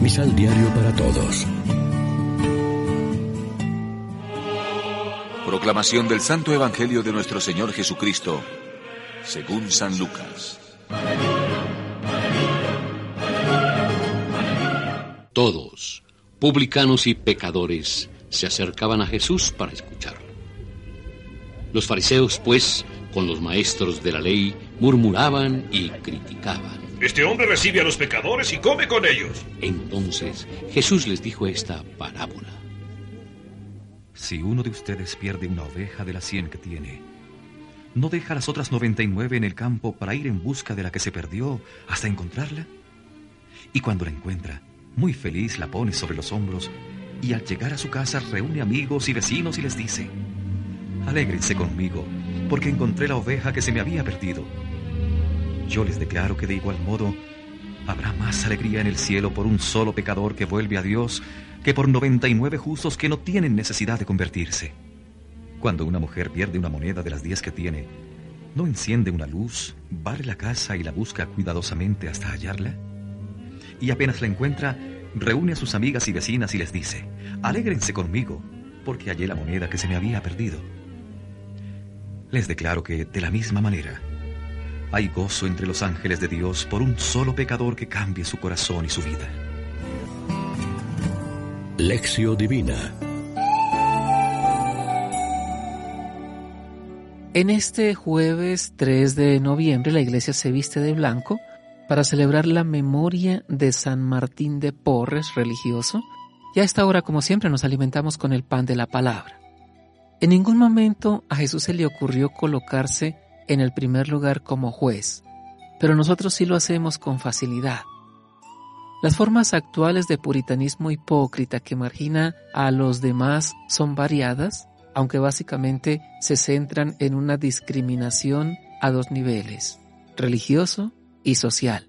Misal Diario para Todos. Proclamación del Santo Evangelio de nuestro Señor Jesucristo, según San Lucas. Todos, publicanos y pecadores, se acercaban a Jesús para escucharlo. Los fariseos, pues, con los maestros de la ley, murmuraban y criticaban. Este hombre recibe a los pecadores y come con ellos. Entonces Jesús les dijo esta parábola. Si uno de ustedes pierde una oveja de las 100 que tiene, ¿no deja las otras 99 en el campo para ir en busca de la que se perdió hasta encontrarla? Y cuando la encuentra, muy feliz la pone sobre los hombros y al llegar a su casa reúne amigos y vecinos y les dice: «Alégrense conmigo, porque encontré la oveja que se me había perdido». Yo les declaro que de igual modo habrá más alegría en el cielo por un solo pecador que vuelve a Dios que por 99 justos que no tienen necesidad de convertirse. Cuando una mujer pierde una moneda de las 10 que tiene, ¿no enciende una luz, barre la casa y la busca cuidadosamente hasta hallarla? Y apenas la encuentra, reúne a sus amigas y vecinas y les dice: «Alégrense conmigo, porque hallé la moneda que se me había perdido». Les declaro que, de la misma manera, hay gozo entre los ángeles de Dios por un solo pecador que cambie su corazón y su vida. Lección Divina. En este jueves 3 de noviembre la iglesia se viste de blanco para celebrar la memoria de San Martín de Porres, religioso, y a esta hora, como siempre, nos alimentamos con el pan de la palabra. En ningún momento a Jesús se le ocurrió colocarse en el primer lugar como juez, pero nosotros sí lo hacemos con facilidad. Las formas actuales de puritanismo hipócrita que margina a los demás son variadas, aunque básicamente se centran en una discriminación a dos niveles: religioso y social.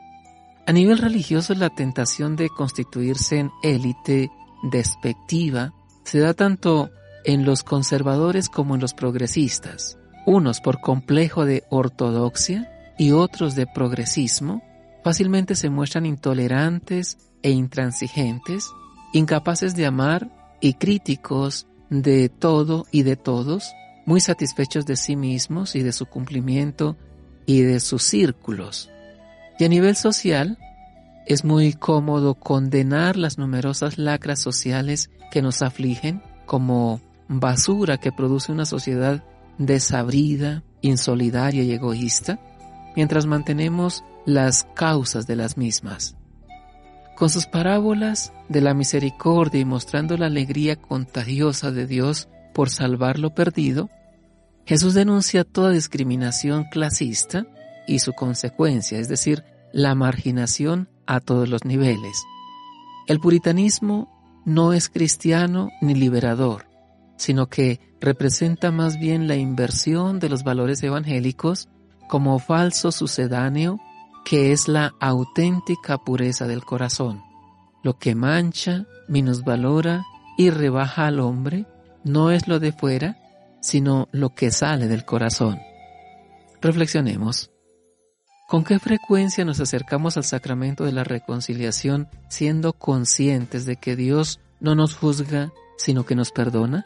A nivel religioso, la tentación de constituirse en élite despectiva se da tanto en los conservadores como en los progresistas, unos por complejo de ortodoxia y otros de progresismo. Fácilmente se muestran intolerantes e intransigentes, incapaces de amar y críticos de todo y de todos, muy satisfechos de sí mismos y de su cumplimiento y de sus círculos. Y a nivel social, es muy cómodo condenar las numerosas lacras sociales que nos afligen como basura que produce una sociedad desabrida, insolidaria y egoísta, mientras mantenemos las causas de las mismas. Con sus parábolas de la misericordia y mostrando la alegría contagiosa de Dios por salvar lo perdido, Jesús denuncia toda discriminación clasista y su consecuencia, es decir, la marginación a todos los niveles. El puritanismo no es cristiano ni liberador, sino que representa más bien la inversión de los valores evangélicos como falso sucedáneo, que es la auténtica pureza del corazón. Lo que mancha, minusvalora y rebaja al hombre no es lo de fuera, sino lo que sale del corazón. Reflexionemos. ¿Con qué frecuencia nos acercamos al sacramento de la reconciliación siendo conscientes de que Dios no nos juzga, sino que nos perdona?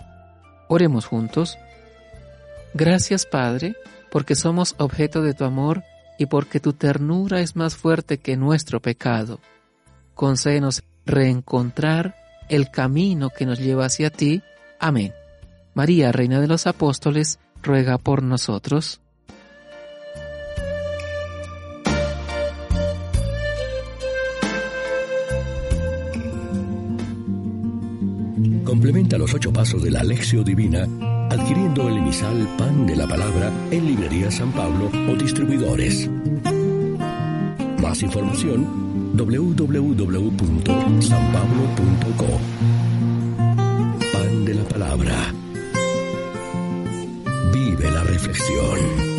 Oremos juntos. Gracias, Padre, porque somos objeto de tu amor y porque tu ternura es más fuerte que nuestro pecado. Concédenos reencontrar el camino que nos lleva hacia ti. Amén. María, Reina de los Apóstoles, ruega por nosotros. Complementa los 8 pasos de la Lección Divina adquiriendo el emisal Pan de la Palabra en Librería San Pablo o distribuidores. Más información: www.sanpablo.co. Pan de la Palabra. Vive la reflexión.